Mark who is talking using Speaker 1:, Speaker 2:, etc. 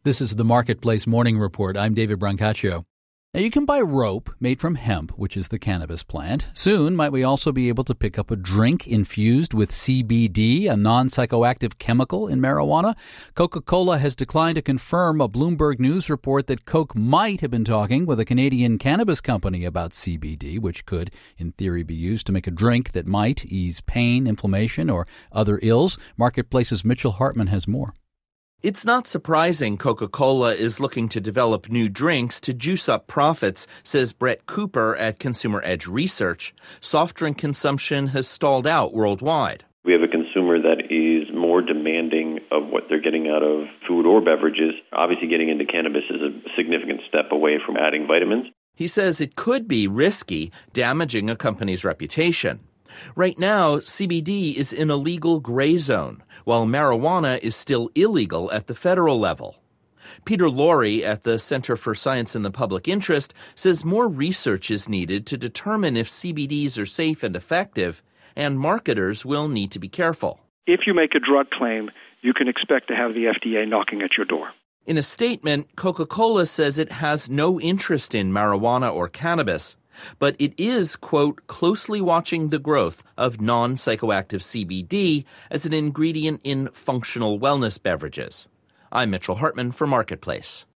Speaker 1: This is the Marketplace Morning Report. I'm David Brancaccio. Now, you can buy rope made from hemp, which is the cannabis plant. Soon, might we also be able to pick up a drink infused with CBD, a non-psychoactive chemical in marijuana? Coca-Cola has declined to confirm a Bloomberg News report that Coke might have been talking with a Canadian cannabis company about CBD, which could, in theory, be used to make a drink that might ease pain, inflammation, or other ills. Marketplace's Mitchell Hartman has more.
Speaker 2: It's not surprising Coca-Cola is looking to develop new drinks to juice up profits, says Brett Cooper at Consumer Edge Research. Soft drink consumption has stalled out worldwide.
Speaker 3: We have a consumer that is more demanding of what they're getting out of food or beverages. Obviously, getting into cannabis is a significant step away from adding vitamins.
Speaker 2: He says it could be risky, damaging a company's reputation. Right now, CBD is in a legal gray zone, while marijuana is still illegal at the federal level. Peter Lorre at the Center for Science in the Public Interest says more research is needed to determine if CBDs are safe and effective, and marketers will need to be careful.
Speaker 4: If you make a drug claim, you can expect to have the FDA knocking at your door.
Speaker 2: In a statement, Coca-Cola says it has no interest in marijuana or cannabis, but it is, quote, closely watching the growth of non-psychoactive CBD as an ingredient in functional wellness beverages. I'm Mitchell Hartman for Marketplace.